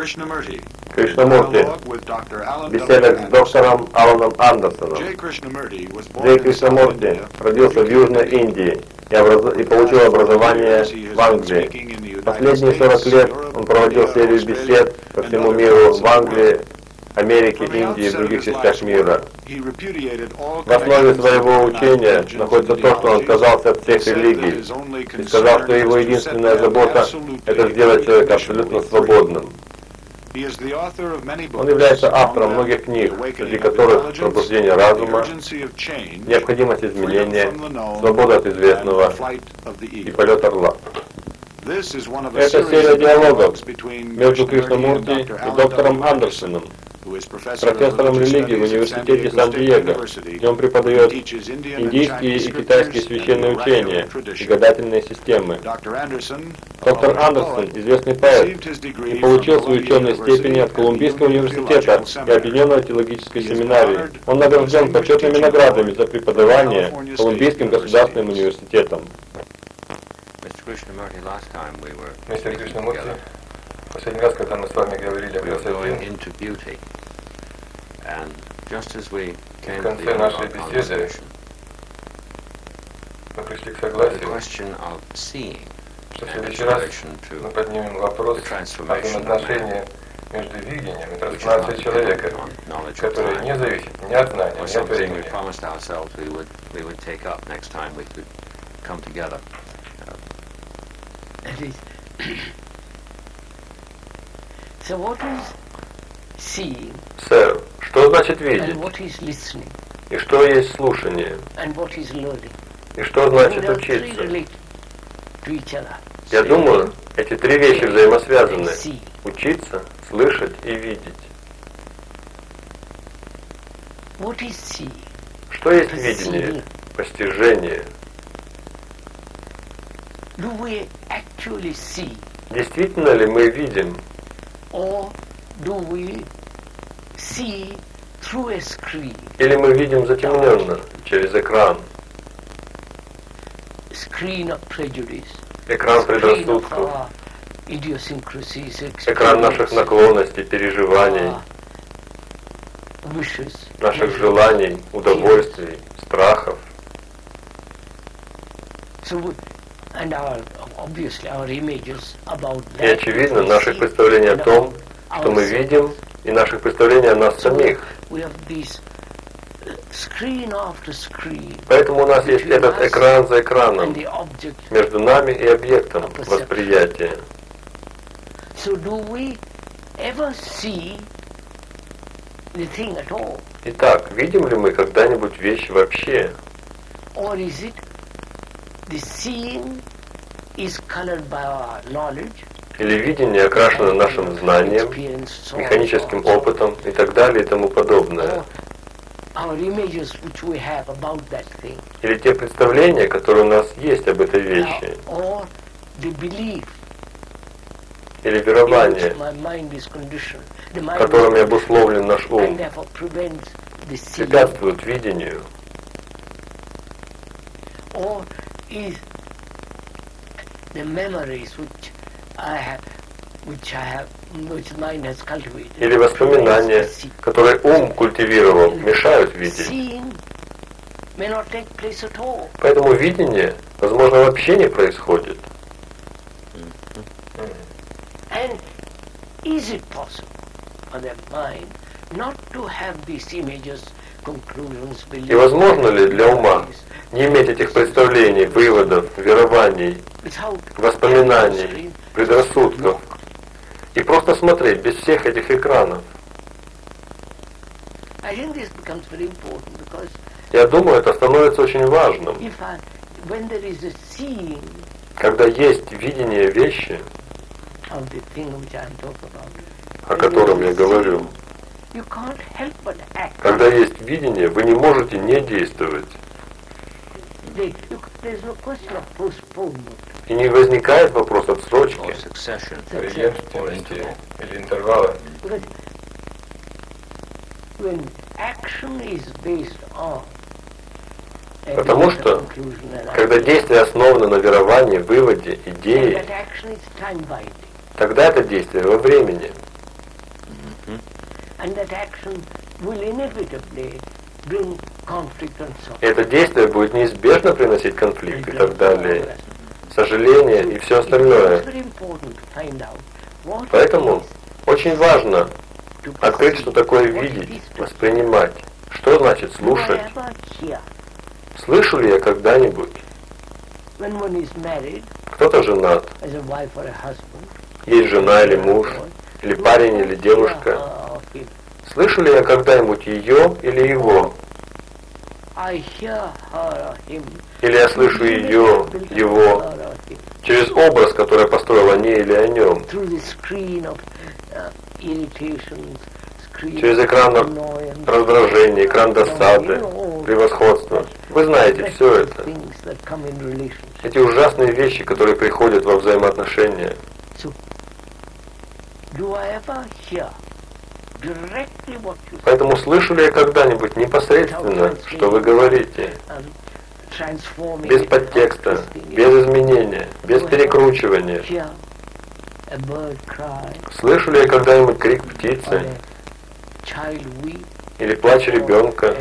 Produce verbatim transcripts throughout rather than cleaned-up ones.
Кришнамурти. Беседа с доктором Аланом Андерсоном. Джей Кришнамурти родился в Южной Индии и, образ... и получил образование в Англии. Последние сорок лет он проводил серию бесед по всему миру в Англии, Америке, Индии и других частях мира. В основе своего учения находится то, что он отказался от всех религий и сказал, что его единственная забота – это сделать человека абсолютно свободным. Он является автором многих книг, среди которых «Пробуждение разума», «Необходимость изменения», «Свобода от известного» и «Полет орла». Это серия диалогов между Кришнамурти и доктором Андерсоном, профессором религии в университете Сан-Диего, где он преподает индийские и китайские священные учения и гадательные системы. Доктор Андерсон – известный поэт и получил свои ученые степени от Колумбийского университета и Объединенной теологической семинарии. Он награжден почетными наградами за преподавание Колумбийским государственным университетом. Мистер Кришнамурти, последний раз, когда мы с вами говорили о красоте, в конце нашей беседы мы пришли к согласию, что в следующий раз мы поднимем вопрос о взаимоотношении между видением и трансформацией человека, которое не зависит ни от знания, ни от времени. So what is seeing? Сэр, что значит видеть? And what is listening? И что есть слушание? And what is learning? И что значит учиться? Я думаю, эти три вещи взаимосвязаны. Учиться, слышать и видеть. What is seeing? Что есть видение? Постижение. Do we actually see? Действительно ли мы видим? Or do we see through a screen? Или мы видим затемненно, через экран? Screen of prejudice. Экран предрассудков. Экран наших наклонностей, переживаний, наших желаний, удовольствий, страхов. И очевидно, наших представлений о том, что мы видим, и наших представлений о нас самих. Поэтому у нас есть этот экран за экраном, между нами и объектом восприятия. Итак, видим ли мы когда-нибудь вещи вообще? Или видение окрашено нашим знанием, механическим опытом и так далее и тому подобное? Или те представления, которые у нас есть об этой вещи? Или верование, которыми обусловлен наш ум, препятствуют видению? Или воспоминания, которые ум культивировал, мешают видеть. Поэтому видение, возможно, вообще не происходит. И возможно ли для ума не иметь этих представлений, выводов, верований, воспоминаний, предрассудков, и просто смотреть без всех этих экранов? Я думаю, это становится очень важным. Когда есть видение вещи, о котором я говорю, когда есть видение, вы не можете не действовать. И не возникает вопрос отсрочки или интервала. Потому что, когда действие основано на веровании, выводе, идее, тогда это действие во времени. Это действие будет неизбежно приносить конфликт и так далее, сожаление и все остальное. Поэтому очень важно открыть, что такое видеть, воспринимать. Что значит слушать? Слышу ли я когда-нибудь? Кто-то женат, есть жена или муж, или парень, или девушка. Слышу ли я когда-нибудь ее или его? Или я слышу ее, его, через образ, который я построил о ней или о нем? Через экран раздражения, экран досады, превосходства. Вы знаете все это. Эти ужасные вещи, которые приходят во взаимоотношения. Поэтому слышу ли я когда-нибудь непосредственно, что вы говорите, без подтекста, без изменения, без перекручивания? Слышу ли я когда-нибудь крик птицы или плач ребенка,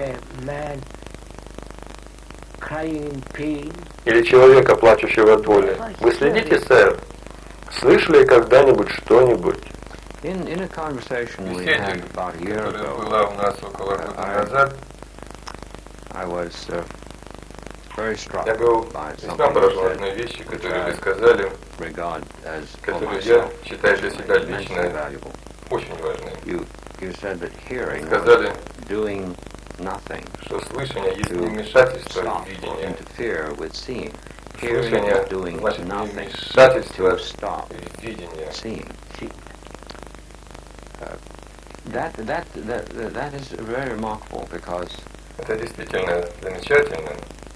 или человека, плачущего от боли? Вы следите, сэр? Слышу ли я когда-нибудь что-нибудь? In, in a conversation we had about a year ago, uh, I, I was uh, very struck Я был by весьма something поражен you одной said, вещи, которые вы сказали, regard as for которую я myself считаю для себя immensely лично valuable. очень важной. You, you said that hearing Сказали, was doing nothing что слышание есть не to вмешательство stop в or видение. interfere with seeing. Hearing Слышание is doing значит не nothing вмешательство to stop в видение. seeing. Uh, that, that, that, that is very remarkable because Это действительно замечательно,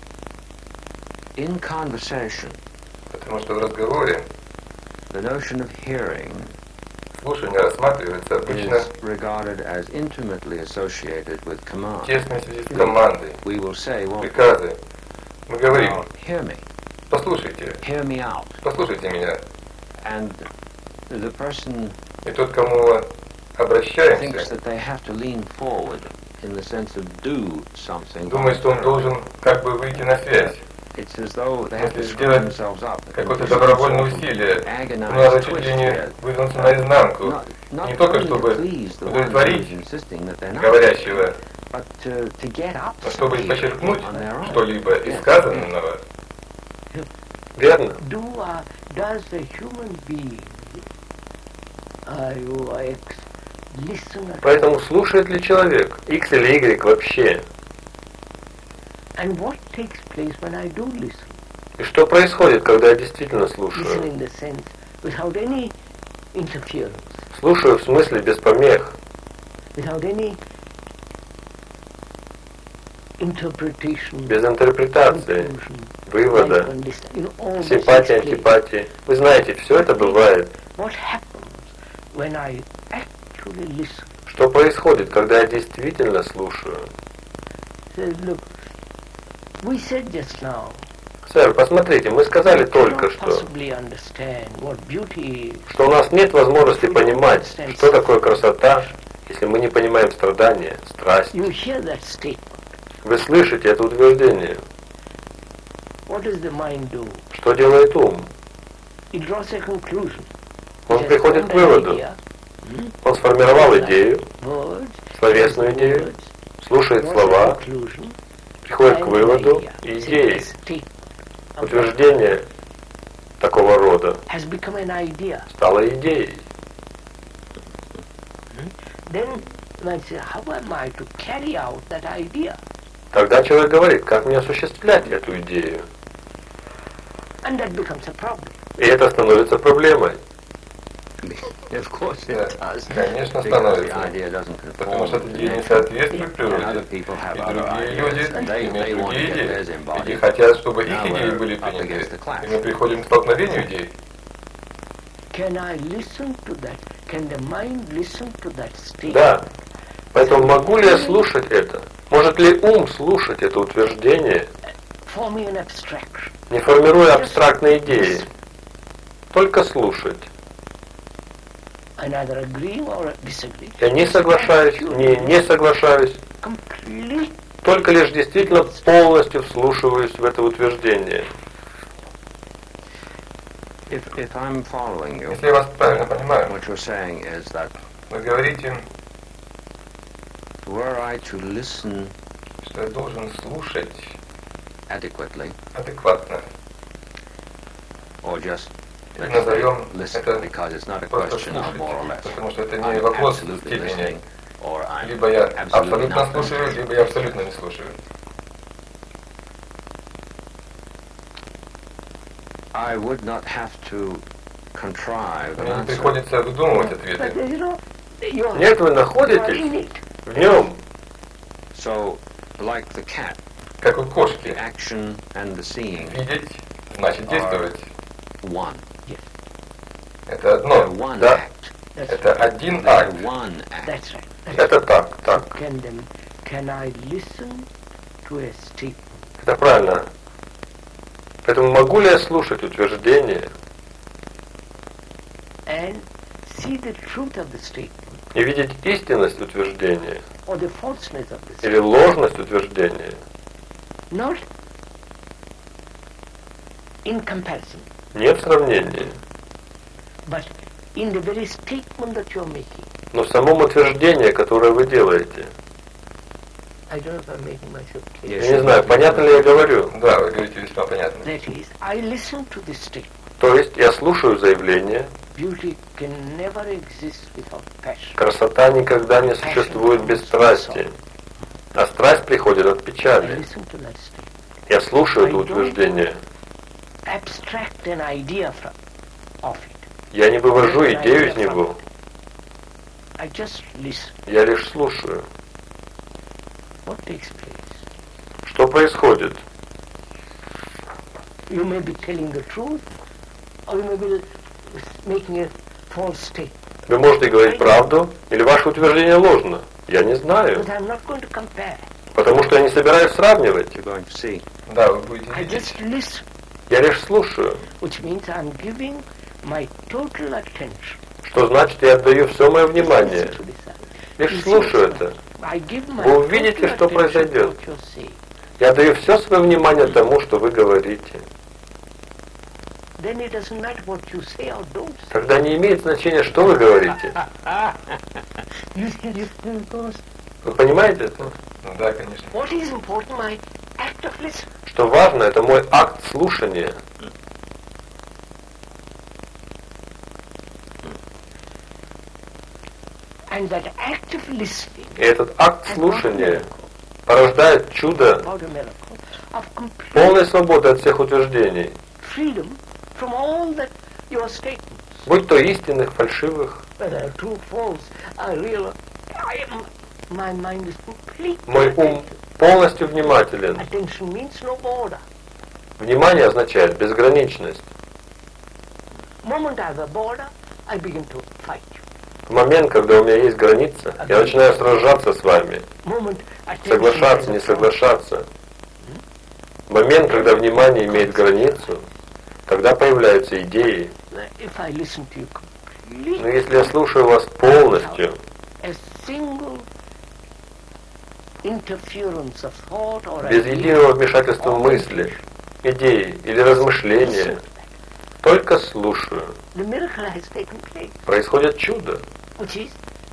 in conversation, потому что в разговоре the notion of hearing слушание рассматривается обычно is regarded as intimately associated with command. в тесной связи с командой, We will say, well, приказы. Мы говорим, now, hear me, послушайте, hear me out. послушайте меня. And the person И тот, к кому thinks обращаемся, that they have to lean forward in the sense of do something. думает, что он должен как бы выйти на связь. It's as though they have to Если screw сделать themselves up. какое-то добровольное усилие, надо чуть ли не выдвинуться наизнанку, Not, not не только only чтобы to please the one who is удовлетворить insisting that they're not, говорящего, but to, to get up но чтобы something подчеркнуть on their own. что-либо из Yes. сказанного. Верно? Do, uh, does the human being uh, you, uh, ex- listen at Поэтому слушает ли человек, X или Y вообще? And what takes place when I do listen? И что происходит, когда я действительно Listen слушаю? in the sense without any interference, Слушаю в смысле без помех, without any interpretation, без интерпретации, conclusion, вывода, like understand- you know, all this симпатии, takes place. антипатии. Вы знаете, все это бывает. What happens when I actually listen? Что происходит, когда я действительно слушаю? Says, look, we said just now, Сэр, посмотрите, мы сказали we только cannot что, possibly understand what beauty is. что у нас нет возможности понимать, что такое красота, если мы не понимаем страдания, страсть. You hear that statement. Вы слышите это утверждение. What does the mind do? Что делает ум? It draws a conclusion. Он It has приходит formed к an выводу. idea, Он сформировал идею, words, словесную идею, слушает draws a слова, conclusion, приходит к and an выводу idea. и See, идеи. a statement of Утверждение такого рода has become an idea. стало идеей. Then man says, how am I to carry out that idea? Тогда человек говорит, как мне осуществлять эту идею. And that becomes a problem. И это становится проблемой. Of course it does. Конечно, Because the становится. idea doesn't Потому conform что to эта идея не nature. соответствует And природе. other people have И other другие ideas, люди and they, имеют they want to другие get theirs идеи. И embodied. хотят, чтобы их Now идеи we're были up against приняты. the clash. И мы приходим к столкновению идей. Can I listen to that? Can the mind listen to that statement? Да. Поэтому могу ли я слушать это? Может ли ум слушать это утверждение, Forming an abstraction. не формируя абстрактные идеи? Только слушать. I neither agree or disagree. Я не соглашаюсь, не, не соглашаюсь. Complete. Только лишь действительно полностью вслушиваюсь в это утверждение. If, if I'm following you, Если я вас правильно понимаю, what you're saying is that вы говорите, were I to listen что я должен слушать adequately, адекватно. or just Или назовем listen, это because it's not a просто question of more or слушать, less. потому что это не I'm вопрос absolutely степени. listening, or I'm Либо я absolutely абсолютно not слушаю, listening. либо я абсолютно не слушаю. I would not have to contrive an Мне не answer. приходится выдумывать But ответы. you know, you are, Нет, вы you are in находитесь it. в нем, So, like the cat, как у the кошки. action and the seeing Видеть значит действовать. one. Это They're одно. one Да, act. That's это right. один They're акт. one act. That's right. That's Это так, right. так. Can, them, can I listen to a statement Это правильно. Поэтому могу ли я слушать утверждение and see the truth of the statement и видеть истинность утверждения or the falseness of the statement? или ложность утверждения? Not in comparison, Не в сравнении, but in the very statement that you're making. но в самом утверждении, которое вы делаете. I don't know if I'm making myself clear. Я не знаю, понятно ли я говорю? Да, вы говорите весьма понятно. That is, I listen to this statement. То есть я слушаю заявление, Beauty can never exist without passion. красота никогда не существует без страсти, а страсть приходит от I печали. listen to that statement. Я слушаю это утверждение. Abstract an idea from of it. Я не вывожу идею из него, I just listen. я лишь слушаю. What takes place? Что происходит? You may be telling the truth, or you may be making a false statement. Вы можете говорить правду, или ваше утверждение ложно. Я не знаю, But I'm not going to compare. потому что я не собираюсь сравнивать. You're going to see. Да, вы будете I видеть. just listen, Я лишь слушаю, which means I'm giving my total attention. что значит я отдаю все мое внимание. Listen to this. Лишь слушаю это. I give my Вы увидите, total что attention to произойдет. what you're saying. Я отдаю все свое внимание тому, что вы говорите. Then it doesn't matter what you say or don't say. Тогда не имеет значения, что вы говорите. You see this, because Вы понимаете это? Ну да, конечно. what is important, my act of listening. Что важно, это мой акт слушания. And that act of listening И этот акт has слушания brought a miracle, порождает чудо about a miracle of complete полной свободы от всех утверждений, freedom from all that your statements, будь то истинных, фальшивых. whether true, false, are real. I am, my mind is completely Мой ум attentive. полностью внимателен. Attention means no border. Внимание означает безграничность. Moment I have a border, I begin to fight you. В момент, когда у меня есть граница, я начинаю сражаться с вами, Moment attention соглашаться, has не a соглашаться. В момент, когда внимание имеет границу, тогда появляются идеи. border. If I listen to you completely, Но если я слушаю вас полностью, a single interference of thought or без idea, единого вмешательства мысли, идеи или размышления, только слушаю, the miracle has taken place, происходит чудо, which is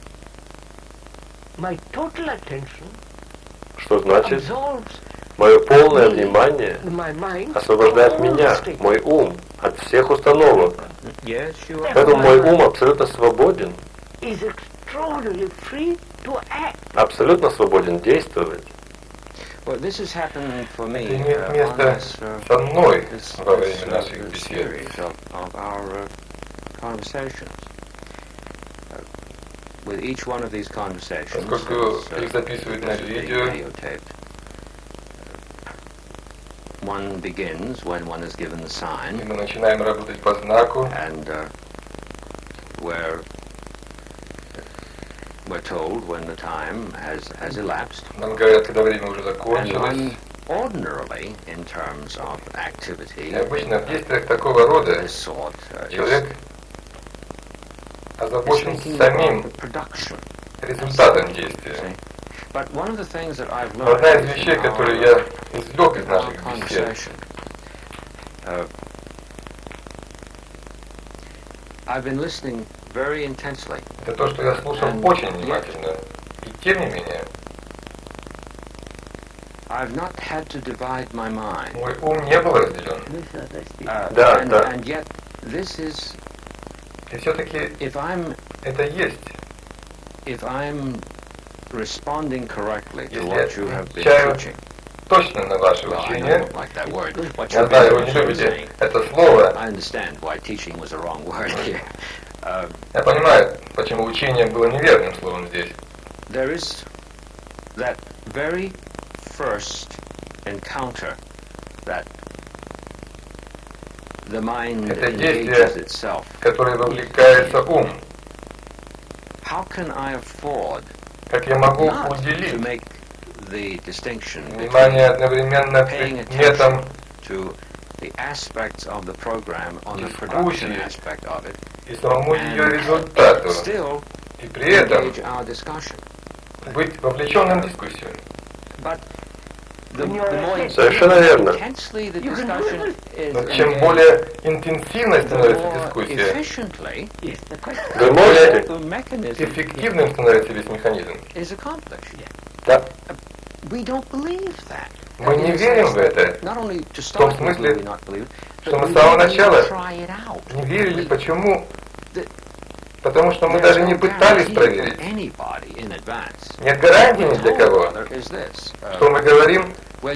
my total attention что значит, absorbs мое полное внимание my mind освобождает from all меня, statements. мой ум, от всех установок. Yes, you are. Поэтому мой ум абсолютно свободен, Is extraordinarily free to act. абсолютно свободен действовать. Well, this has happened for me Это имеет uh, on место this, uh, со мной this, во this, время uh, наших this бесед. series of, of our uh, conversations. Uh, with each one of these conversations, Поскольку it's, uh, их записывают на this is being видео, videotaped. Uh, one begins when one is given the и sign, мы начинаем работать по знаку, and uh, where we're told when the time has, has elapsed. нам говорят, когда время уже And закончилось. one ordinarily, in terms of activity И обычно в действиях такого рода this sort, uh, is человек озабочен самим результатом действия. Но одна из вещей, которую я извлек из наших бесед, это то, что я слушал очень внимательно. И тем не менее, мой ум не был разделен. Да, да. И все-таки это есть. Если я отвечаю точно на ваше учение, я знаю, вы не любите это слово, я понимаю, почему учение было неверным словом здесь. Это действие, которое вовлекается ум. Как я могу уделить внимание одновременно предметам дискуссии и самому ее результату, и при этом быть вовлеченным в дискуссию. Совершенно верно. Но чем более интенсивной становится дискуссия, вы можете, эффективным становится весь механизм. да. Мы не верим в это, в том смысле, что мы с самого начала не верили. Почему? Потому что мы даже не пытались проверить. Нет гарантии ни для кого, что мы говорим,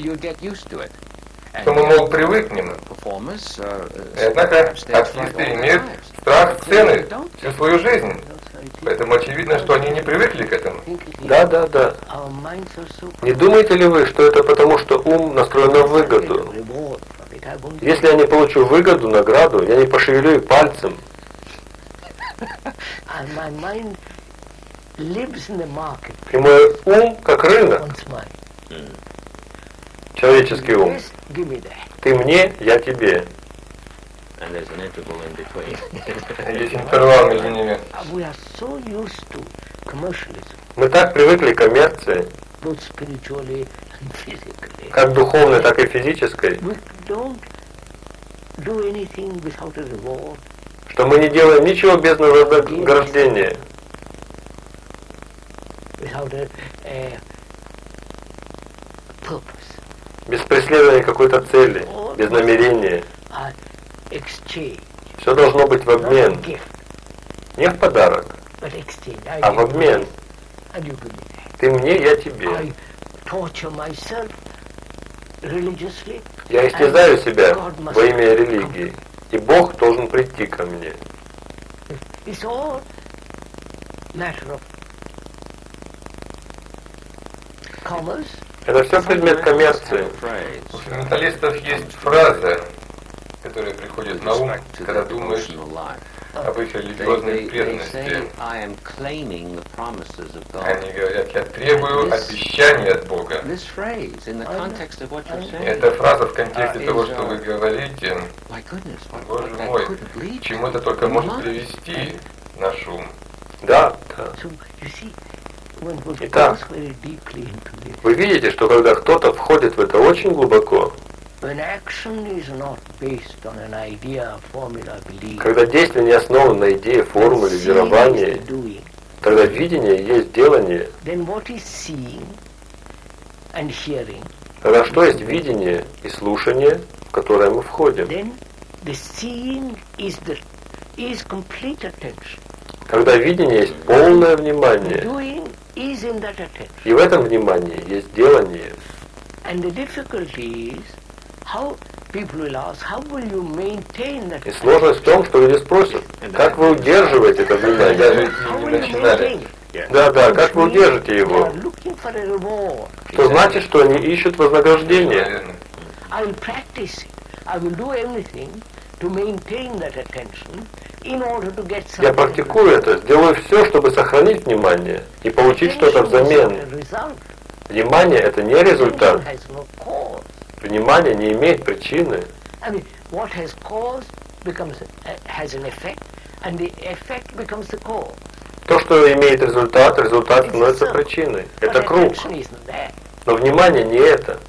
что мы, мол, привыкнем. И однако артисты имеют страх сцены всю свою жизнь. Поэтому очевидно, что они не привыкли к этому. Да, да, да. Не думаете ли вы, что это потому, что ум настроен на выгоду? Если я не получу выгоду, награду, я не пошевелю и пальцем. И мой ум как рынок. Человеческий ум. Ты мне, я тебе. Есть интервал между ними. Мы так привыкли к коммерции, как духовной, так и физической, что мы не делаем ничего без вознаграждения. Без преследования какой-то цели, без намерения. Все должно быть в обмен. Не в подарок, а в обмен. Ты мне, я тебе. Я истязаю себя во имя религии, и Бог должен прийти ко мне. Это все предмет коммерции. У фундаменталистов есть фраза, которая приходит на ум, когда думаешь об их религиозной преданности. Они говорят, я требую обещаний от Бога. Эта фраза в контексте того, что вы говорите, Боже мой, к чему это только может привести наш ум. Да, да. Итак, вы видите, что когда кто-то входит в это очень глубоко, когда действие не основано на идее, формуле, веровании, тогда видение есть делание. Тогда что есть видение и слушание, в которое мы входим? Когда видение есть полное внимание, и в этом внимании есть делание. И сложность в том, что люди спросят, как вы удерживаете это внимание? Да, да, как вы удержите его? Что значит, что они ищут вознаграждение. Я практикую это, сделаю все, чтобы сохранить внимание и получить что-то взамен. Внимание — это не результат. Внимание не имеет причины. То, что имеет результат, результат становится причиной. Это круг. Но внимание не это.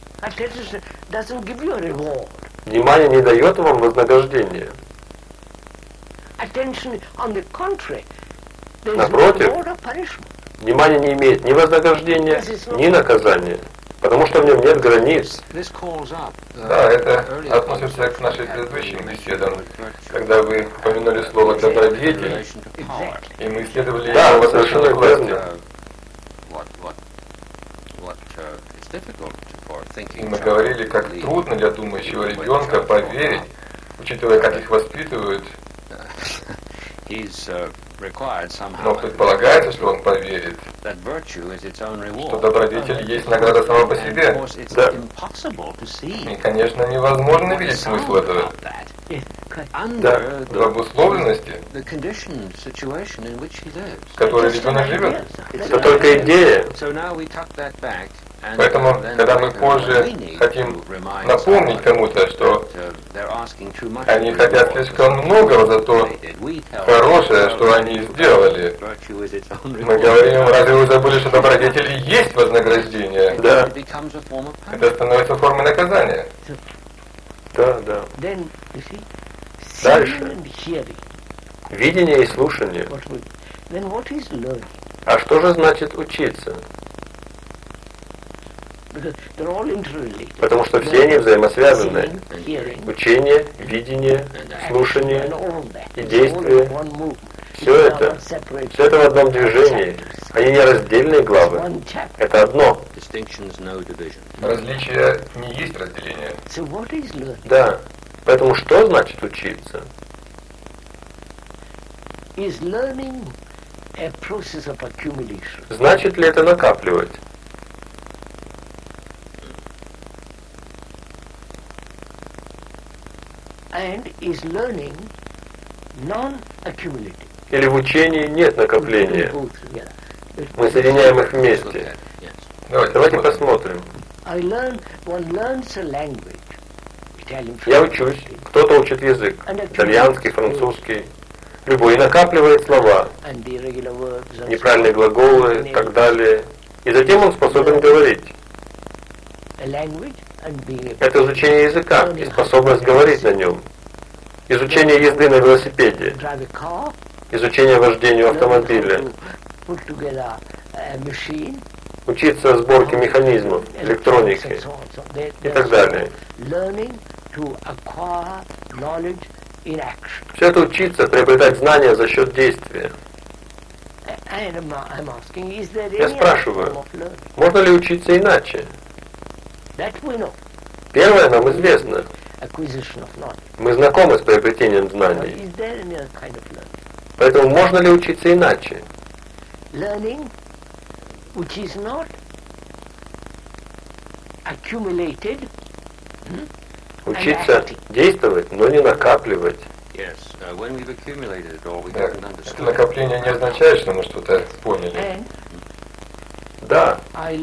Внимание не дает вам вознаграждения. Напротив, внимание не имеет ни вознаграждения, ни наказания, потому что в нем нет границ. Да, это относится к нашей предыдущим беседам, когда вы упомянули слово «добродетель», и мы исследовали да, его в совершенно верно. И мы говорили, как трудно для думающего ребенка поверить, учитывая, как их воспитывают. Но предполагается, что он поверит, что добродетель есть награда сама по себе. Да. И, конечно, невозможно видеть смысл этого. Да. В обусловленности, в которой ребенок живет. Это только идея. Поэтому, когда мы позже хотим напомнить кому-то, что они хотят слишком многого за то хорошее, что они сделали, мы говорим, разве вы забыли, что добродетель и есть вознаграждение? Да. Это становится формой наказания. Да, да. Дальше. Видение и слушание. А что же значит учиться? Потому что все они взаимосвязаны. Учение, видение, слушание и действие. Все это, все это в одном движении. Они не раздельные главы. Это одно. Различие не есть разделение. Да. Поэтому что значит учиться? Значит ли это накапливать? Или в учении нет накопления? Мы соединяем их вместе. Давайте, Давайте посмотрим. Я учусь, кто-то учит язык, итальянский, французский, любой, и накапливает слова, неправильные глаголы и так далее. И затем он способен говорить. Это изучение языка и способность говорить на нем. Изучение езды на велосипеде, изучение вождению автомобиля, учиться сборке механизмов, электроники и так далее. Все это учиться, приобретать знания за счет действия. Я спрашиваю, можно ли учиться иначе? Первое нам известно. Мы знакомы с приобретением знаний. Поэтому можно ли учиться иначе? Учиться действовать, но не накапливать. Да, это накопление не означает, что мы что-то поняли. Да.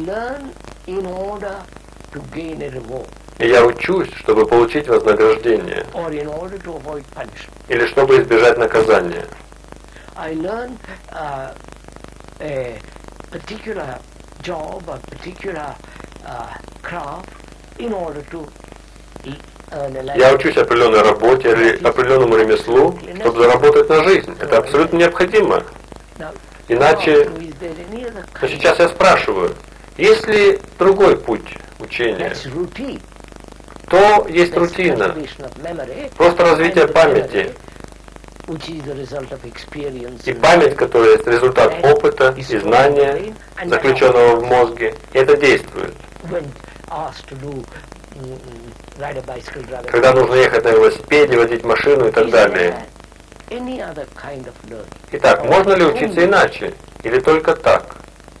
И я учусь, чтобы получить вознаграждение. Или чтобы избежать наказания. Я учусь определенной работе или определенному ремеслу, чтобы заработать на жизнь. Это абсолютно необходимо. Иначе... Но сейчас я спрашиваю, есть ли другой путь учения? То есть рутина. Просто развитие памяти. И память, которая есть результат опыта и знания, заключенного в мозге, это действует. Когда нужно ехать на велосипеде, водить машину и так далее. Итак, можно ли учиться иначе? Или только так?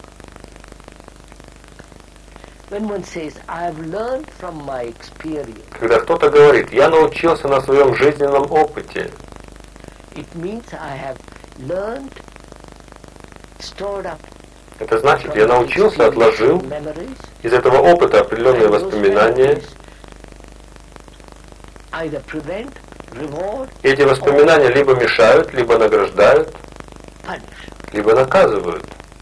Когда кто-то говорит, я научился на своем жизненном опыте, это значит, я научился, отложил из этого опыта определенные воспоминания, Эти воспоминания либо мешают, либо награждают, либо наказывают.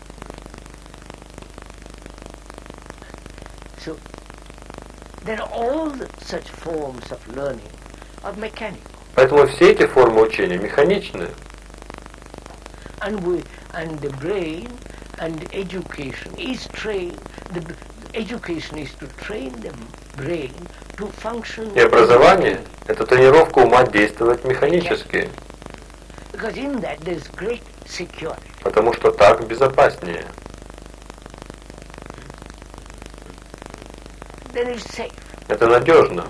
So, there are all such forms of learning are mechanical. Поэтому все эти формы учения механичны. And we, and the brain and education is trained. The education is to train the brain to function. И образование – это тренировка ума действовать механически. Because in that there is great security. Потому что так безопаснее. Then it's safe. Это надежно.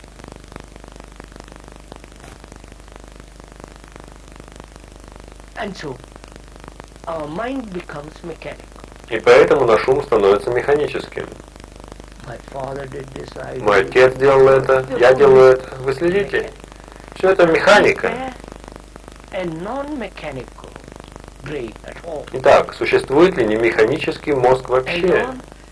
And so, our mind becomes mechanical. И поэтому наш ум становится механическим. My father did this, I did Мой отец делал это, я делаю это. Вы следите? Все это механика. A non-mechanical brain at all. Итак, существует ли не механический мозг вообще?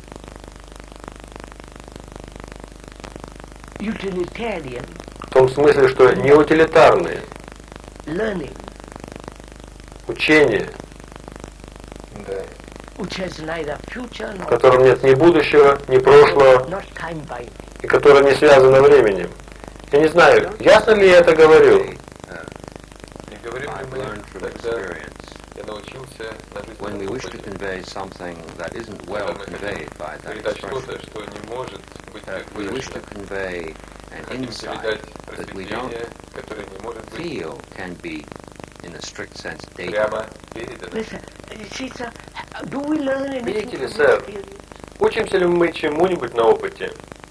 Utilitarian. В том смысле, что не утилитарные. Learning. Учение, в котором нет ни будущего, ни прошлого, и которое не связано временем. Я не знаю, ясно ли я это говорю? When we wish to convey something that isn't well conveyed by that expression, uh, we wish to convey an insight that we don't feel can be, in a strict sense, data. Видите ли, сэр, учимся ли мы чему-нибудь на опыте?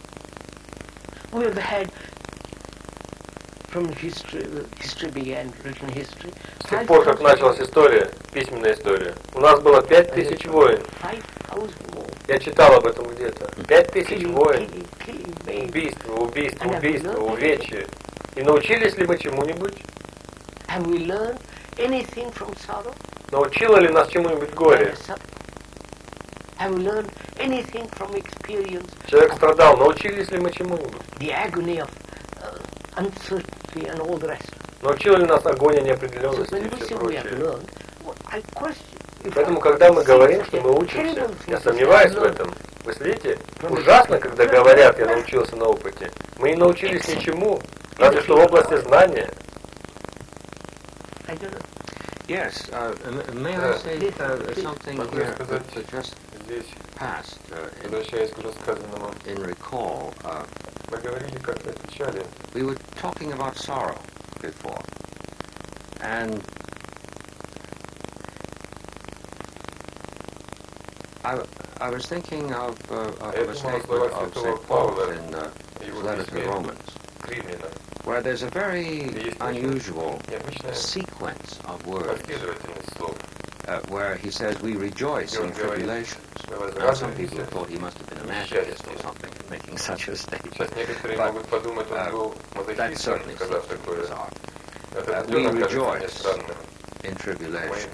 С тех пор, как началась история, письменная история, у нас было пять тысяч войн. Я читал об этом где-то. Пять тысяч войн. Убийства, убийства, убийства, увечья. И научились ли мы чему-нибудь? Научило ли нас чему-нибудь горе? Человек страдал, научились ли мы чему-нибудь? Научила ли нас агония неопределенности и все прочее? Поэтому, когда мы говорим, что мы учимся, я сомневаюсь в этом. Вы следите? Ужасно, когда говорят, я научился на опыте. Мы не научились ничему, разве что в области знания. Yes, uh, may I say uh, something here that just passed uh, in, in recall. Uh, we were talking about sorrow before, and I, I was thinking of, uh, of a statement of Saint Paul in uh, his letter to the Romans, where there's a very unusual sequence of words, uh, where he says, we rejoice in tribulations. Now, some people thought he must have been a Masochist or something, making such a statement. But uh, that certainly seems to be bizarre. Uh, we rejoice in tribulations.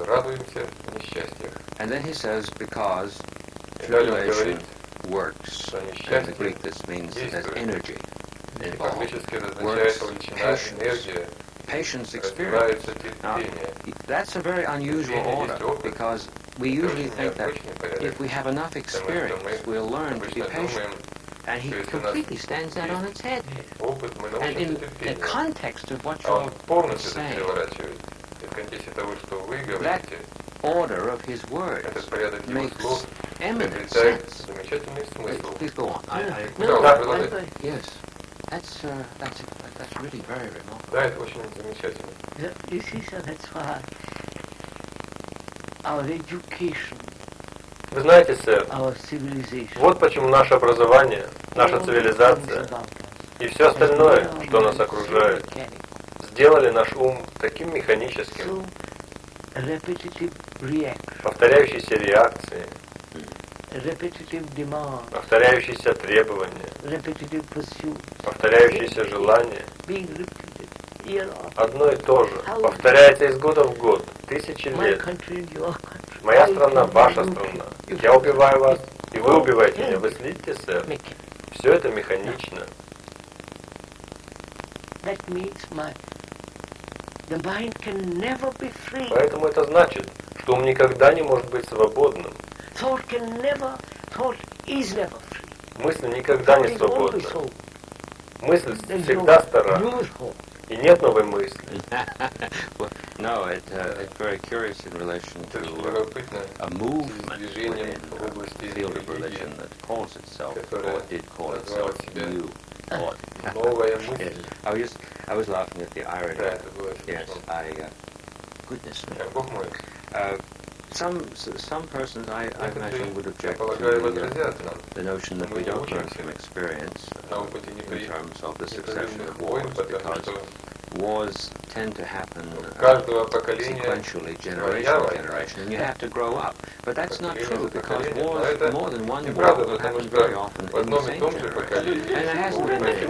And then he says, because tribulation works, in the Greek this means there's energy involved, works patience, patience experience. Now, that's a very unusual order, because we usually think that if we have enough experience, we'll learn to be patient. And he completely stands that on its head. And in the context of what you're saying, that order of his words makes eminent sense. Please go on. I, I, no, I, yes, that's, uh, that's, that's really very remarkable. You see, sir, that's why our education, Вы знаете, сэр, our civilization, вот почему наше образование, наша цивилизация и все остальное, что нас окружает, сделали наш ум таким механическим, повторяющиеся реакции, повторяющиеся требования, повторяющиеся желания, одно и то же, повторяется из года в год, тысячи лет. Моя страна, ваша страна. Я убиваю вас, и вы убиваете меня. Вы следите, сэр? Все это механично. That means my the mind can never be free. Поэтому это значит, что ум никогда не может быть свободным. Thought can never, thought is never free. Мысль никогда не свободна. Мысль всегда стара. И нет новой мысли. No, it, uh, it's very curious in relation to uh, a movement within the field of religion that calls itself, or did call itself, new thought. Yes. I was just, I was laughing at the irony. Yes, I, uh, goodness me. Uh, some some persons, I, I imagine, would object to the, uh, the notion that we don't learn from experience uh, in terms of the succession of wars, because wars tend to happen uh, sequentially, generation to generation, and you have to grow up. But that's not true, because wars, more than one war, will happen very often in the same generation. And there hasn't been any.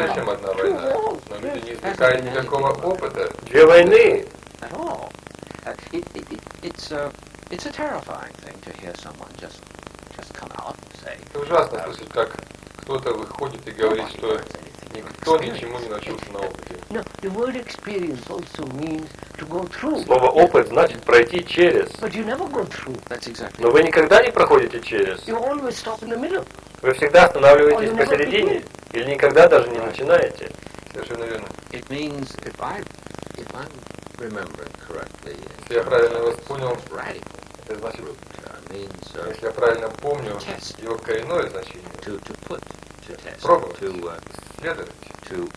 Две войны. At all. Uh, it, it, it, it's, uh, it's a terrifying thing to hear someone just, just come out and say. Это ужасно слышать, как кто-то выходит и говорит, что никто ничему не научился на опыте. No, the word experience also means to go through. Слово опыт значит пройти через. But you never go through. That's exactly. Но вы никогда не проходите через. You always stop in the middle. Вы всегда останавливаетесь посередине или никогда даже не начинаете. Совершенно верно. It means if I, if I'm remembering correctly, если я правильно вас понял, radical. Это значит, Uh, means, uh, если я правильно помню, его коренное значение. To to put to test. Пробовать. To uh, Следовать. to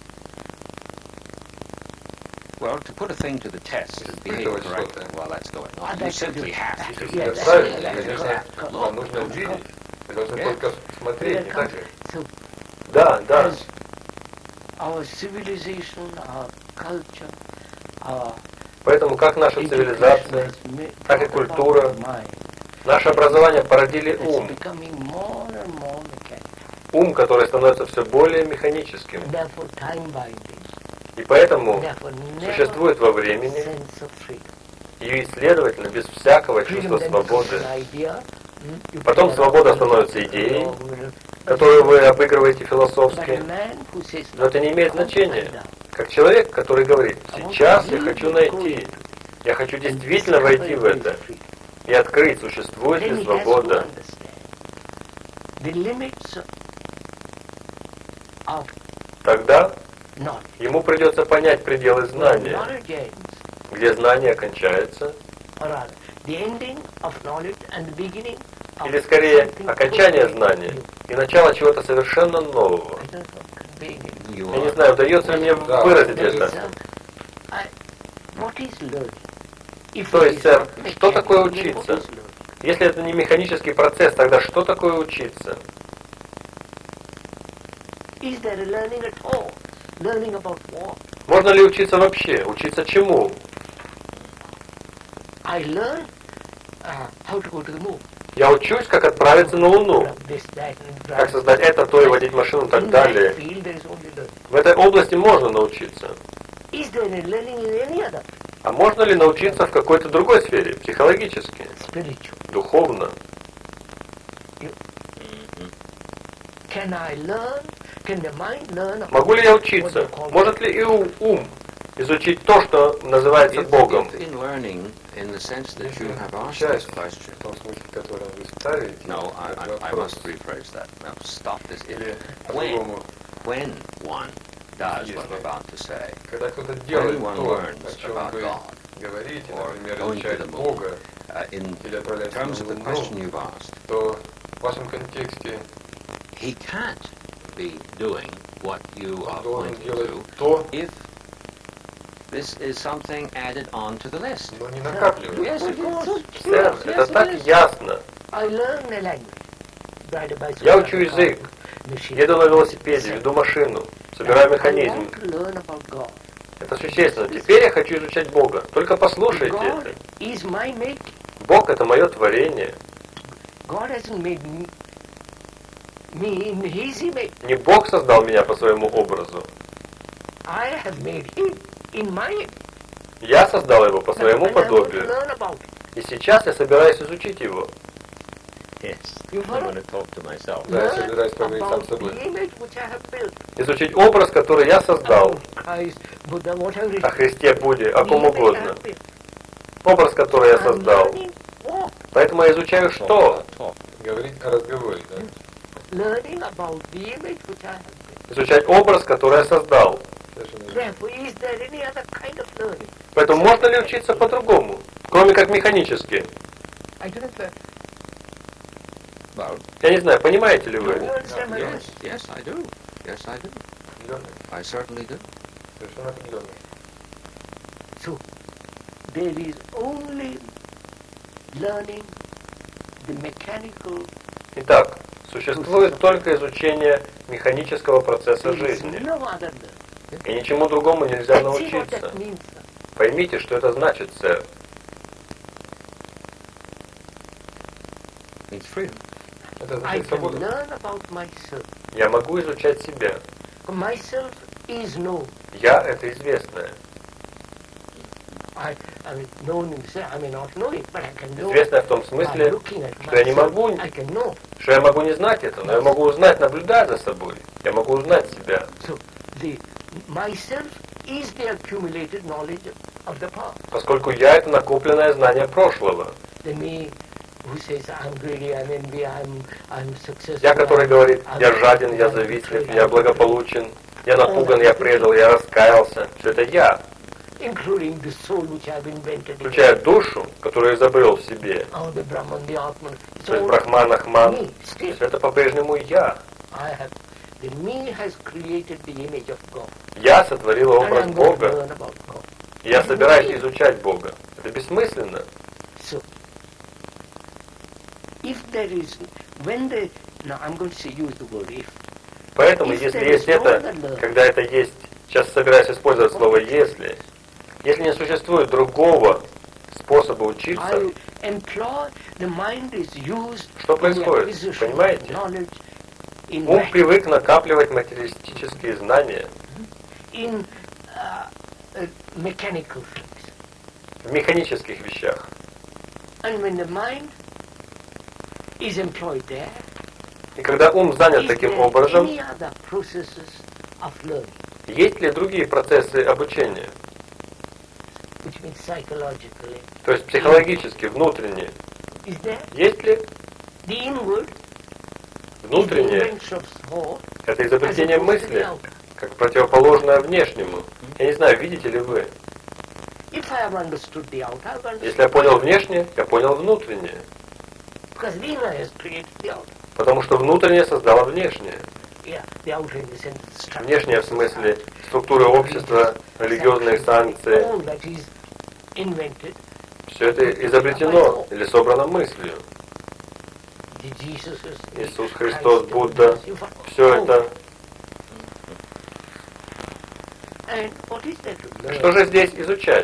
well, to put a thing to the test and behave correctly. Well, that's going on. You simply have to. Если это правильно, конечно, вам нужно видеть. Вы должны только смотреть, не так ли? Да, да. Our civilization, our culture, our Поэтому как наша цивилизация, так и культура, наше образование породили ум. Ум, который становится все более механическим. И поэтому существует во времени и, следовательно, без всякого чувства свободы. Потом свобода становится идеей, которую вы обыгрываете философски, но это не имеет значения. Как человек, который говорит, сейчас я хочу найти, я хочу действительно войти в это и открыть, существует ли свобода. Тогда ему придется понять пределы знания, где знание кончается, или скорее окончание знания и начало чего-то совершенно нового. Я не знаю, удается ли мне выразить это. То есть, сэр, что такое учиться? Если это не механический процесс, тогда что такое учиться? Можно ли учиться вообще? Учиться чему? Я учусь, как отправиться на Луну, как создать это, то и водить машину и так далее. В этой области можно научиться. А можно ли научиться в какой-то другой сфере, психологически, духовно? Могу ли я учиться? Может ли и ум изучить то, что называется Богом? Часть, в том смысле, который вы ставите, no, I, I, I must rephrase that. Now, stop this. Или when, when one does what I'm about to say, когда кто-то делает when one то, learns о чем about вы God, говорите, or например, going to the изучает moon, Бога, uh, in или отправляется terms of на the question Луну, you've asked, то в вашем контексте he can't be doing what you are должен pointing делать to то, if this is something added on to the list. но не накапливать. Yes, of course. Сэр, это так ясно. Я учу язык, еду на велосипеде, веду машину, собираю механизм. Это существенно. Теперь я хочу изучать Бога. Только послушайте это. Бог — это мое творение. Не Бог создал меня по своему образу. Я создал его по своему подобию. И сейчас я собираюсь изучить его. Yes, I'm going to talk to myself. Да, я собираюсь поговорить сам с собой. Изучить образ, который я создал. о Христе, Будде, о ком угодно. Образ, который я создал. Поэтому я изучаю что? Говорить о разговоре, да? Изучать образ, который я создал. Поэтому можно ли учиться по-другому, кроме как механически? Я не знаю, понимаете ли вы? Yes, yes, I do. Yes, I do. I certainly do. Совершенно определенно. So, there is only learning the mechanical. Итак, существует только изучение механического процесса жизни. И ничему другому нельзя научиться. Поймите, что это значит, сэр. Это значит свободу. Я могу изучать себя. Myself is known. Я — это известное. I, I mean, known, I may not know it, but I can know. Известное в том смысле, что я не могу, что я могу не знать это, но я могу узнать, наблюдая за собой. Я могу узнать себя. So, the myself is the accumulated knowledge of the past. Поскольку я — это накопленное знание прошлого. The me who says I'm greedy, I'm envy, I'm I'm successful. Я, который говорит, я жаден, я завистлив, я благополучен, я напуган, я предал, я раскаялся. Все это я. Включая душу, которую я изобрел в себе. То есть Брахман, Ахман. Все это по-прежнему я. Я сотворил образ Бога. И я собираюсь изучать Бога. Это бессмысленно. Поэтому, если есть это, когда это есть, сейчас собираюсь использовать слово «если», если не существует другого способа учиться, что происходит? Понимаете? Ум привык накапливать материалистические знания в механических вещах. И когда ум занят таким образом, есть ли другие процессы обучения? То есть психологически, внутренние. Есть ли? Внутреннее — это изобретение мысли, как противоположное внешнему. Я не знаю, видите ли вы. Если я понял внешнее, я понял внутреннее. Потому что внутреннее создало внешнее. Внешнее в смысле структуры общества, религиозные санкции. Все это изобретено или собрано мыслью. Иисус Христос, Будда, все это. Что же здесь изучать?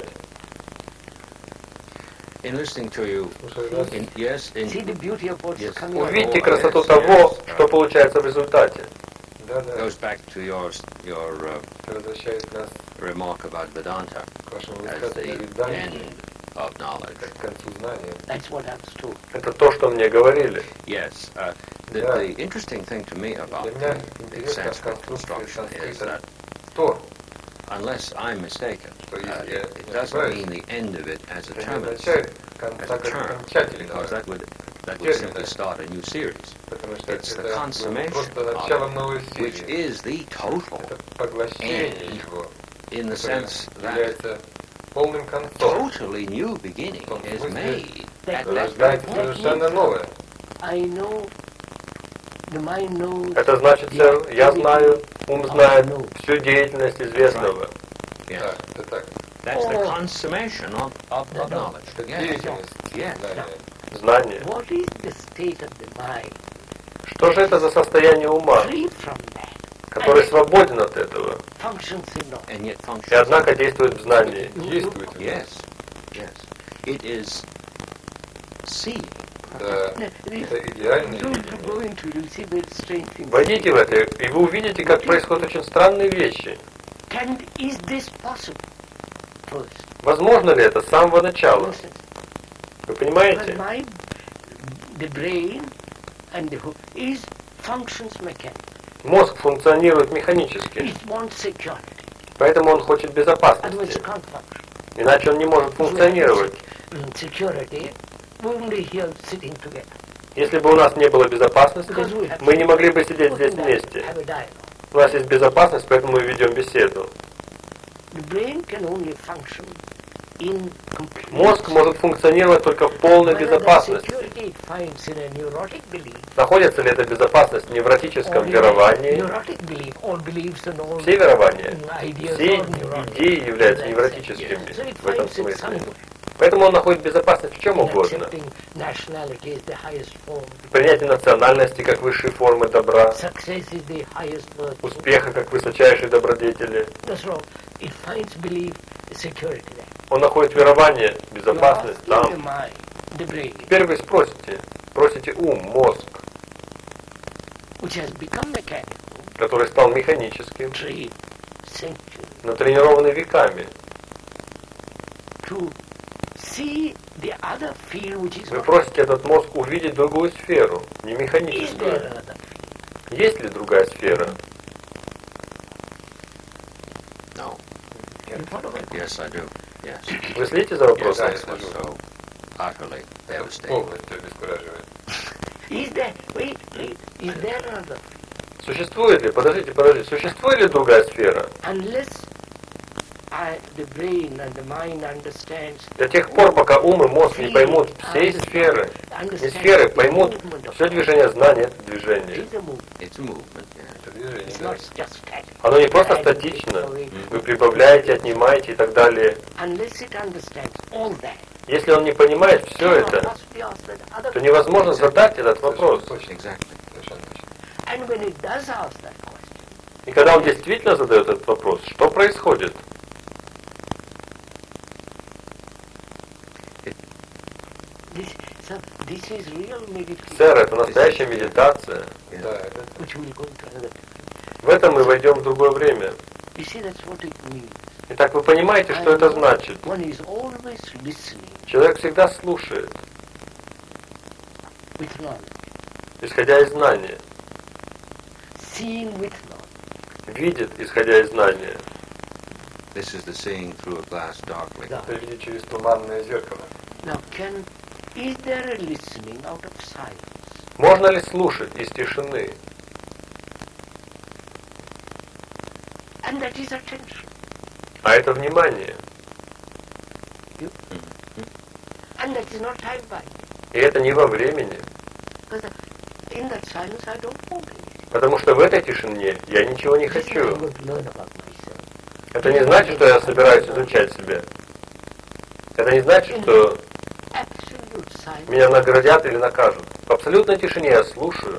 Увидите красоту того, что получается в результате. Goes back to your your uh, remark about Vedanta as the end of knowledge. That's what I was told. Это то, что мне говорили. Yes. Uh, the, the interesting thing to me about the, the Sanskrit construction is that, unless I'm mistaken, uh, it, it doesn't mean the end of it as a terminus, as a term, because that would that would simply start a new series. It's the consummation of it, which is the total end, in the sense that totally new beginning is made at that point. I know, the mind knows. Это значит, сэр, я знаю, ум знает всю деятельность известного. Yes. That's the consummation of, of, of knowledge. Yes. Yes. Знание. What is the state of the mind? Что же это за состояние ума, который свободен от этого, и однако действует в знании? Действует. Yes. Yes. It is seeing. Да, это идеальное. Войдите в это, и вы увидите, как происходят очень странные вещи. Возможно ли это с самого начала? Вы понимаете? Мозг функционирует механически. Поэтому он хочет безопасности. Иначе он не может функционировать. Если бы у нас не было безопасности, мы не могли бы сидеть здесь вместе. У нас есть безопасность, поэтому мы ведем беседу. Мозг может функционировать только в полной безопасности. Находится ли эта безопасность в невротическом веровании? Все верования, все идеи являются невротическими в этом смысле. Поэтому он находит безопасность в чем угодно. Принятие национальности как высшей формы добра, успеха как высочайшей добродетели. Он находит верование, безопасность там. Теперь вы спросите, просите ум, мозг, который стал механическим, натренированный веками. Вы просите этот мозг увидеть другую сферу, не механическую. Есть ли другая сфера? Yes, I do. Yes. Вы следите за вопросом? Yes, so utterly devastating. Полностью обескураживает. Существует ли, подождите, подождите, существует ли другая сфера? До тех пор, пока ум и мозг не поймут всей сферы, не сферы, поймут все движение знания, это движение. Оно не просто статично, вы прибавляете, отнимаете и так далее. Если он не понимает все это, то невозможно задать этот вопрос. И когда он действительно задает этот вопрос, что происходит? Сэр, это настоящая медитация. Да, это... В этом мы войдем в другое время. Итак, вы понимаете, что это значит? Человек всегда слушает, исходя из знания. Видит, исходя из знания. Это видит через туманное зеркало. Можно ли слушать из тишины? А это внимание. И это не во времени. Потому что в этой тишине я ничего не хочу. Это не значит, что я собираюсь изучать себя. Это не значит, что меня наградят или накажут. В абсолютной тишине я слушаю.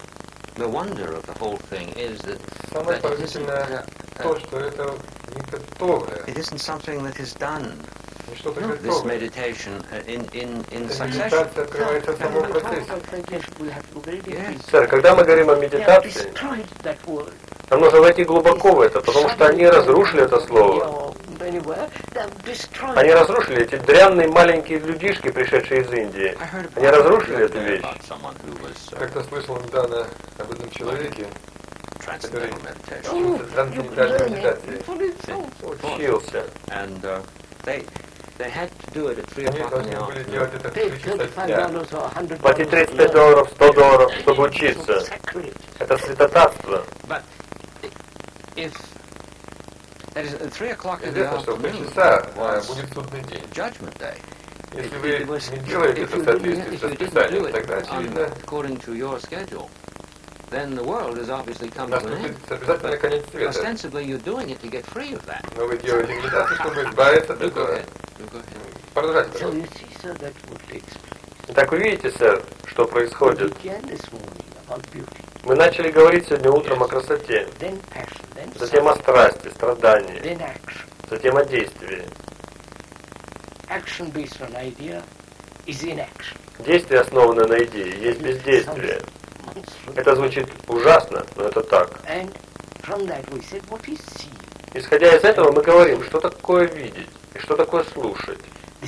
Самое поразительное то, что это не готовое. Не что-то готовое. Медитация открывается в самом процессе. Сэр, когда мы говорим о медитации, нам нужно войти глубоко в это, потому что они разрушили это слово. Они разрушили эти дрянные маленькие людишки, пришедшие из Индии. Они разрушили эту вещь. Как-то слышал недавно об этом человеке, который трансцендентальной медитации учился. Они должны были делать это в три часа дня. Платить тридцать пять долларов, сто долларов, чтобы учиться. Это святотатство. Известно, что в три часа будет судный день. Если вы не делаете это в соответствии со списанием, тогда, очевидно, наступит обязательно конец света. Но вы делаете медитацию, чтобы избавиться от этого. Продолжайте, пожалуйста. Итак, вы видите, сэр, что происходит? Мы начали говорить сегодня утром о красоте, затем о страсти, страдании, затем о действии. Действие, основанное на идее, есть бездействие. Это звучит ужасно, но это так. Исходя из этого, мы говорим, что такое видеть и что такое слушать.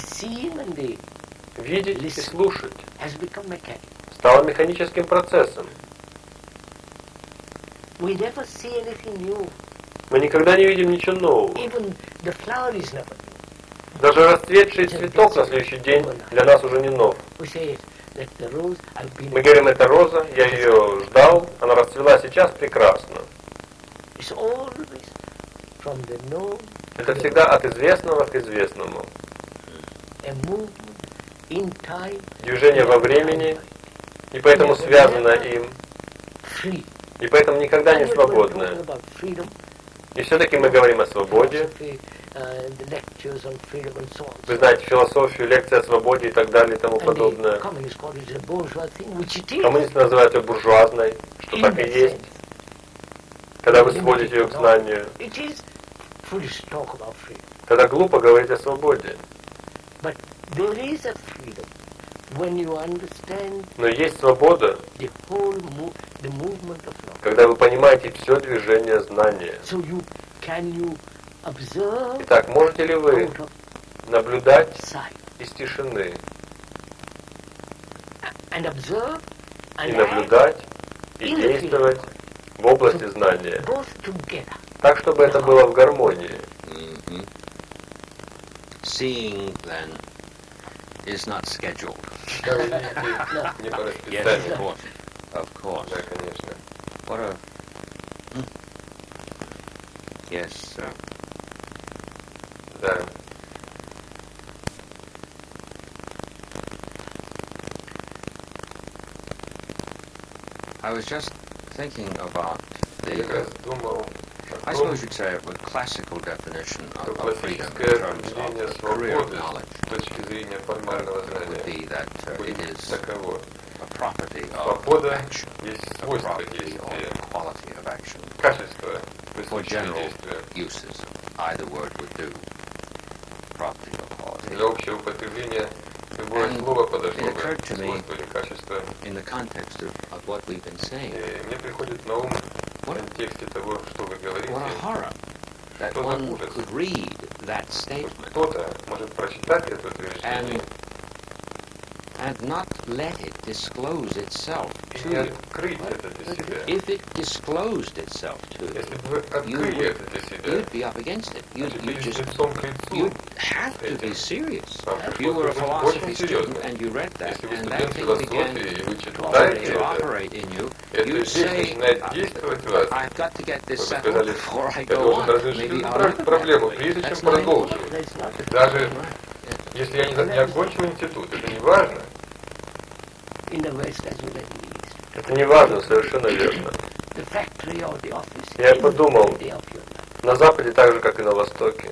Видеть и слушать стало механическим процессом. Мы никогда не видим ничего нового. Even the flower is never new. Даже расцветший цветок на следующий день для нас уже не нов. We say that the rose, I've been Мы говорим, это роза, я ее ждал, она расцвела сейчас прекрасно. It's always from the known Это всегда от известного к известному. a movement in time, Движение во времени, и поэтому связано им, free. и поэтому никогда не And yet we're свободное. talking about freedom, И все-таки мы говорим о свободе. philosophy, uh, the lectures on freedom and so on. Вы знаете философию, лекции о свободе и так далее и тому And подобное. the communists call it a bourgeois thing, which it is. Коммунисты называют ее буржуазной, что In так и that есть, sense. когда вы сводите ее к знанию. It is foolish to talk about freedom. Тогда глупо говорить о свободе. But there is a freedom when you understand Но есть свобода, the whole mo- the movement of knowledge. когда вы понимаете все движение знания. So you can you observe Итак, можете ли вы out of наблюдать sight из тишины and observe и and act наблюдать и действовать в области знания, both together. так, чтобы это было в гармонии? Mm-hmm. Seeing, then, is not scheduled. Не по Yes, расписанию. of course. Of course. Да, конечно. What a... Hmm. Yes, sir. Да. I was just thinking about Я как раз the... думал I о том, suppose you'd say a classical definition что of, of freedom in классическое terms определение of the career of свободы knowledge с точки зрения формального would знания be that uh, it будет is таково. a property of Свобода action, есть a свойство property действия, or quality of action. качество For присущее general действию. uses, either word would do. Property or quality. Для общего употребления любое And слово подошло it бы, occurred to me- свойство или качество. In the context of, of what we've been saying, И мне приходит на ум в What- контексте того, что вы говорите, what a horror that Что за one ужас. could read that statement кто-то может прочитать это утверждение and and not let it disclose itself и to не you. открыть это для себя. If it disclosed itself to you, Если бы вы открыли это для себя, you'd be up against it. You'd, значит, you'd перед just лицом к лицу, you'd have to be serious. вам If you were a пришлось бы быть philosophy очень student серьезным. and you read that, Если вы and that студент thing began философии, и вы to читаете to это, operate in you, эта you'd вещь say, начинает действовать в вас. I've got to get Вы this бы settled сказали, before I я go должен on. разрешить Maybe эту I'll пр- проблему, прежде That's чем not продолжу. That's not the Даже Right. Yeah. если я не, не окончил институт, это не важно. in the West as well as in the East. Это не важно, совершенно верно. The factory or the office Я is подумал, the day of your life. на Западе так же, как и на Востоке.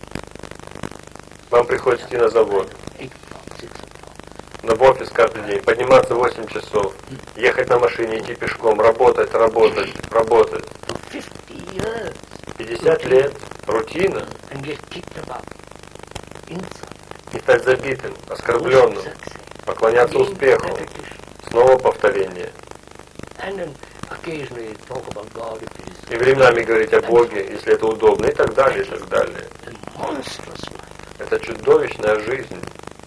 Вам приходится идти на завод, Eight o'clock, six o'clock. на в офис каждый день, подниматься в восемь часов, ехать на машине, идти пешком, работать, работать, работать. For fifty years пятьдесят лет, рутина, and get kicked about. Insult. и стать забитым, оскорбленным, поклоняться успеху, снова повторение. And then occasionally talk about God if it is И временами говорить о Боге, если это удобно, и так далее, и так далее. a monstrous life. Это чудовищная жизнь.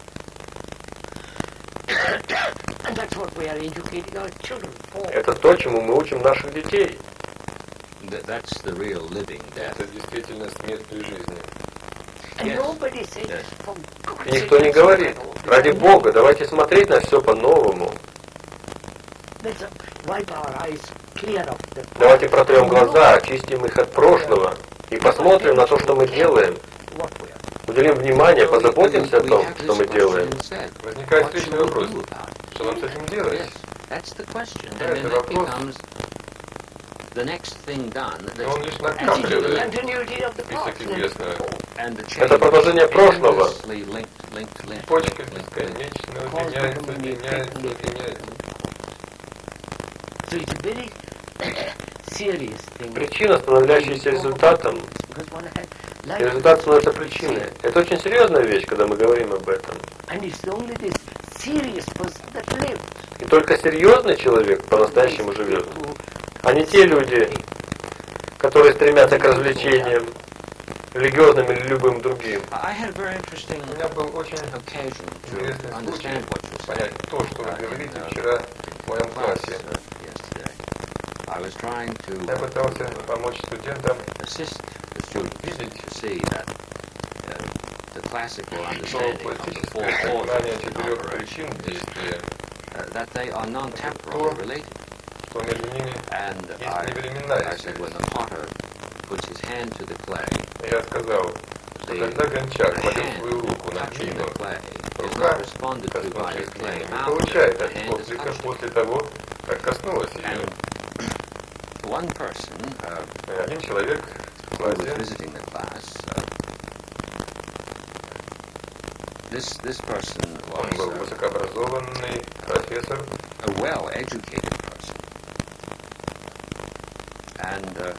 And that's what we are educating our children for. Это то, чему мы учим наших детей. That, that's the real living death. Это действительно смерть при жизни. And Yes. nobody says, Yes. for God's И никто sake, не let's говорит, look at all ради this. Бога, давайте смотреть на все по-новому. Let's uh, wipe our eyes clear of the Давайте протрем глаза, очистим их от прошлого и посмотрим на то, что мы делаем. what we are. Уделим внимание, позаботимся о том, что мы делаем. Возникает What встречный shall we вопрос. do about it? Что нам с этим делать? Yes, that's the question. Да, And then это that вопрос. becomes the next thing done. И он лишь that's And it is the накапливает continuity of the список past. известного. And the chain Это продолжение is прошлого. endlessly linked, linked, linked, Почка linked, linked. бесконечно Cause удлиняется, becoming удлиняется, effective. удлиняется. So it's a very serious thing. Причина, становящаяся результатом, Because one has и life результат становится причиной. Это очень серьезная вещь, когда мы говорим об этом. and it's only this serious person that lives. И только серьезный человек по-настоящему живет, а не те люди, которые стремятся к развлечениям, религиозным или любым другим. I had a very interesting У меня был очень occasion to интересный случай understand what you said. понять то, что вы uh, in, говорите uh, вчера в моем class, классе. uh, yesterday. I was trying to Я пытался помочь студентам assist the students to see that uh, the classical что understanding of the four классическое causes понимание of четырех operation, причин действия, uh, that they are non-temporally related. что между ними And есть I, невременная I said when the potter puts his hand to the clay, Я сказал, что когда гончар the кладет hand свою руку на touching глину, the clay is рука, not responded to by the коснувшись clay глины, не after получает the hand is отклика touched. после того, как коснулась ее. And one person uh, Один человек в who was классе, visiting the class, uh, this this person он was был uh, высокообразованный профессор, a well-educated person, and uh,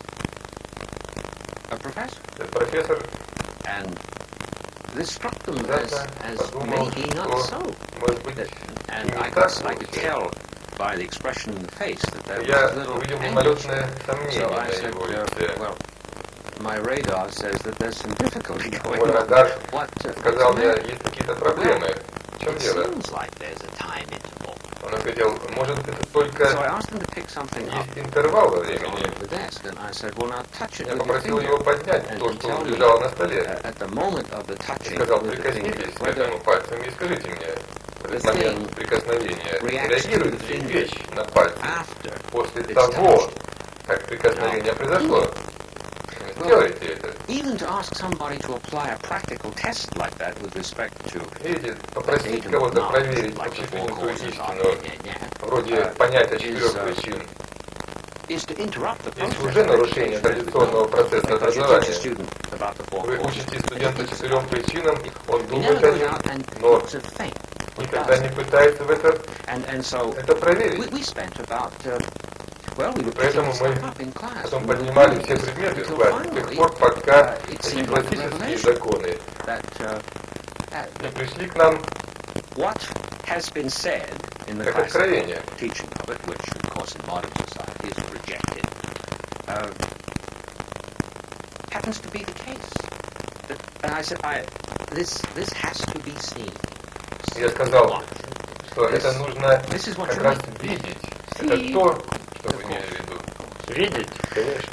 a professor. этот профессор And this struck them as, Вероятно, as подумал, maybe not что, so. может быть, That, and не I так could, I could вовсе. tell by the expression in the face that there was Я a little увидел anguish. мимолетное сомнение So на I said, его uh, лице. well, my radar says that there's some difficulty going Мой on. радар What, uh, сказал what's мне, the matter? есть какие-то проблемы. В чем It дело? seems like there's a time interval. Он ответил, может, это So только I asked him to pick something up есть интервал во on времени. the desk, and I said, well, now touch it Я with your попросил finger. его поднять And то, and что tell me, лежало на столе. uh, at the moment of the И touching сказал, with the finger, прикоснитесь к whether этому пальцем и скажите мне, в этот the момент thing прикосновения, reacts реагирует to the ли finger вещь на пальце after после it's того, touched. как прикосновение Now, произошло? Сделайте это. Even to ask somebody to apply a practical test like that with respect to Видите, the попросить datum of кого-то knowledge, проверить like the four общепринятую causes истину, of yeah, вроде uh, понятия is, четырех uh, причин, is to interrupt the есть process уже of нарушение education. традиционного процесса Because you teach a образования. student about the four Вы causes, учите and he студента thinks четырем about it. причинам, он He never думает о goes них, out and но looks at things. He никогда не doesn't. пытается в это, And, and so это we, проверить. we spent about, uh, well, we were picking Поэтому this мы stuff up in class. потом We were поднимали doing все this предметы в until классе, до тех finally, пор, пока uh, it эти seemed like a классические revelation законы that, uh, не uh, пришли к нам what has been said in the как classical откровение. teaching of it, which of course in modern society is rejected, uh, happens to be the case. That, and I said, I, this, this has to be seen. Я сказал, What? что это нужно This is what как you раз mean. видеть. Это то, что вы имели в виду. Видеть, конечно.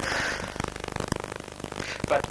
But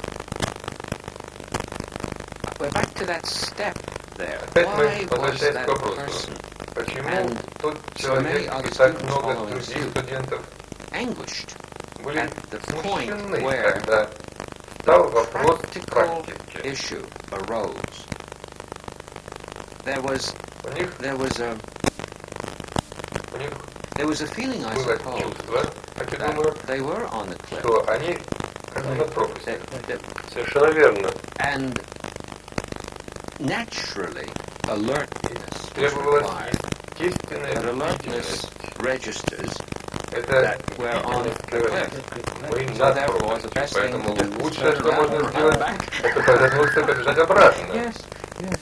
we're back to that step there. Опять мы Why was возвращаемся that к вопросу. person Почему and тот so many человек other и так students много following других suit студентов anguished были at the point смущены, where когда стал вопрос practical практики. issue arose? There was У них, there was a у них there was a feeling, I было suppose, чувство, как я думаю, that they were on the cliff. что они как бы над пропастью. That, that, Совершенно верно. and naturally, alertness was Требовалась required. естественная But alertness бдительность. registers Это that we're on the cliff. мы So над therefore, the пропастью, best thing поэтому to do is лучшее, turn что around можно and run сделать, back. это повернуться и побежать обратно. Yes, yes.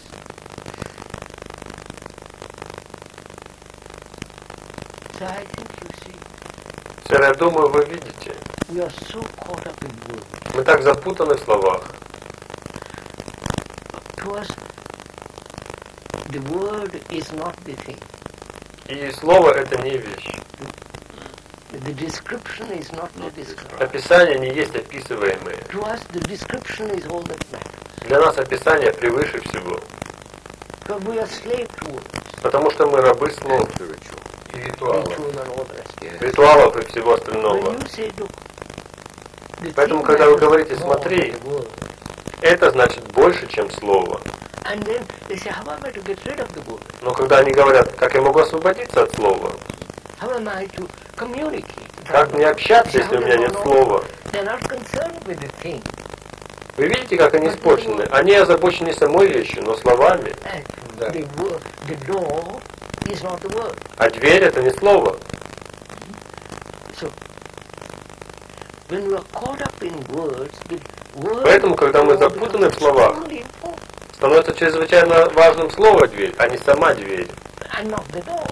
So I think you see, Сэр, я думаю, вы видите, we are so caught up in words. мы так запутаны в словах. To us, the word is not the thing. И слово это не вещь. The description is not the description. Описание не есть описываемое. To us, the description is all that matters. Для нас описание превыше всего. Because we are slave to words, Потому что мы рабы слов, И ритуалы. ritual and all the rest. Yes. ритуалов и всего остального. When you say, look, the Поэтому, thing когда вы matters говорите, more смотри, than the word. Это значит больше, чем слово. And then they say, how am I to get rid of the word? Но когда они говорят, как я могу освободиться от слова? How am I to communicate? Как мне общаться, если у меня нет слова? They're not concerned with the thing. Вы видите, как они испорчены? Они озабочены не самой вещью, но словами. And Да. the, word, the door is not the word. А дверь это не слово. So, when you are caught up in words, the word Поэтому, когда мы door запутаны в becomes словах, extremely important, становится чрезвычайно важным слово дверь, а не сама дверь. and not the door.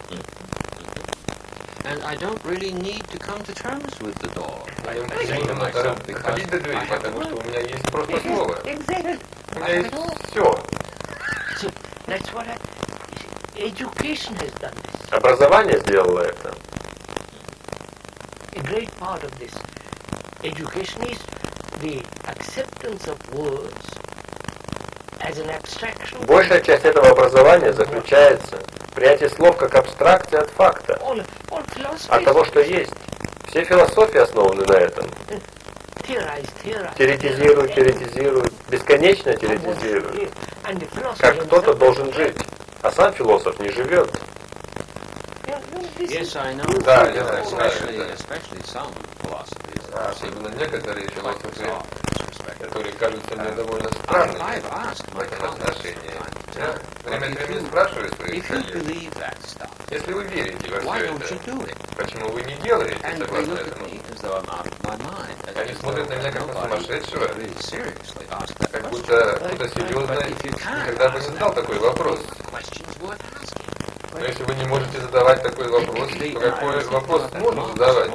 And I don't really need to come to terms with the door. I Я say не to надо myself, because доходить до двери, I have the потому что word. у меня есть просто слово. Exactly. У меня есть все. So that's what I, education has done this. Образование сделало это. great part of this education is the acceptance of words as an abstraction. Большая часть этого образования заключается в принятии слов как абстракции от факта, All, all от того, что есть. Все философии основаны на этом. theorize, theorize, Теоретизируют, теоретизируют, бесконечно теоретизируют, and the philosopher как кто-то himself- должен жить, а сам философ не живет. You know, this Yes, is- I know. Да, Yeah, я знаю, especially, да. especially some philosophies. А seem особенно некоторые quite философы, bizarre in this respect. которые кажутся мне довольно I- странными I've asked в my этом colleagues отношении. from time to Я time, время от if времени you- спрашиваю своих if you коллег, believe that stuff, если вы верите во why все don't you это, do it? почему вы не делаете And they согласно look at этому? me as though I'm out of my mind. as Они though смотрят на меня как на nobody сумасшедшего. really seriously asked that Как question. будто кто-то серьезно But if you can't никогда бы ask не задал такой вопрос. Questions worth asking. Но если вы не можете задавать такой вопрос, то какой вопрос можно задавать?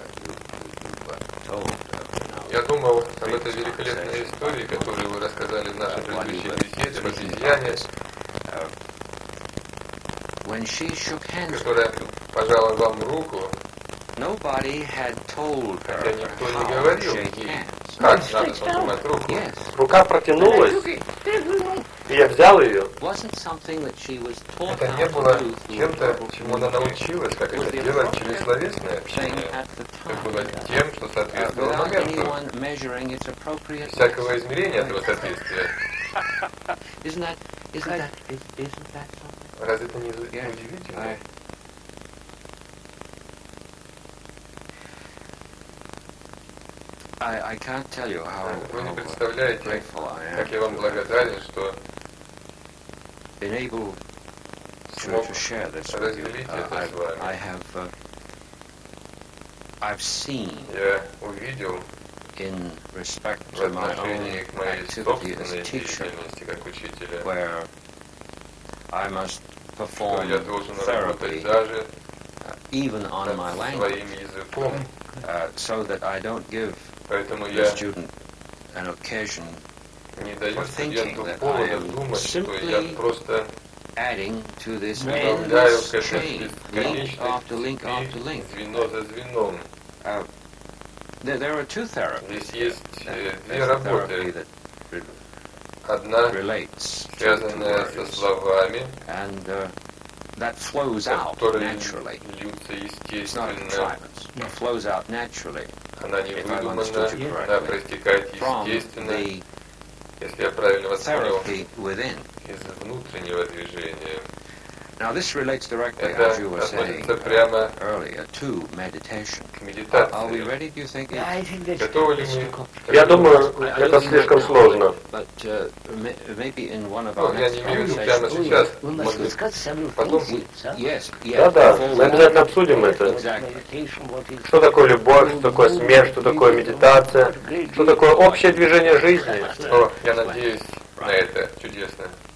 Я думал об этой великолепной истории, которую вы рассказали в нашей предыдущей беседе, об обезьяне, When she shook hands with которая you, пожала вам руку, nobody had told her хотя никто не how to говорил shake ей, hands. как надо пожимать руку. Yes. Рука протянулась, и я взял ее. Wasn't something that she was taught Это how не to было do through чем-то, verbal чему она научилась, как это делать через словесное thing общение. at the Это time. было тем, что Uh, соответствовало without моменту, anyone measuring its без appropriate. всякого измерения этого соответствия. Isn't that, isn't that, is, isn't that something? Разве это не Yeah. удивительно? I, I, I can't tell you how, Вы не how представляете, grateful I am как я вам to благодарен, что been able to, смог to share this with you. разделить Uh, это с I've, вами. I have, uh, I've seen Я увидел in respect в to my own отношении к моей activity собственной as teacher, деятельности как учителя, where I must что perform я должен работать therapy даже uh, even on my над language, своим языком. uh, so that I don't give Поэтому the я student an occasion не даю for thinking студенту that I повода am думать, что я simply просто adding to this добавляю endless к этой chain, link бесконечной after link after link. цепи, звено за звеном. Uh, there, there are two therapies. Здесь есть э, There's две a therapy работы. that re- Одна relates to, to связанная со words, словами, and uh, that flows out которые naturally. льются It's not a естественно. contrivance. It flows out naturally Она не If I've выдумана, understood you она correctly, проистекает from естественно, the если я правильно вас понял, therapy within. из внутреннего движения. Now this relates directly, Это as you were saying относится прямо earlier, to meditation. к Are, are we медитации. ready, do you think? Yeah, I think that's, Готовы ли that's мы? too complicated. Я думаю, I- I это don't mean слишком right now, сложно. But uh, may- maybe in one of Ну, our я next не имею в виду прямо conversations. сейчас. We must Может быть, discuss several потом. things. huh? Yes, yes. Да-да, before мы we- обязательно обсудим это. Exactly. Meditation, what is- Что такое любовь, что такое смерть, что такое медитация, что такое общее движение жизни. О, я надеюсь на это. Чудесно.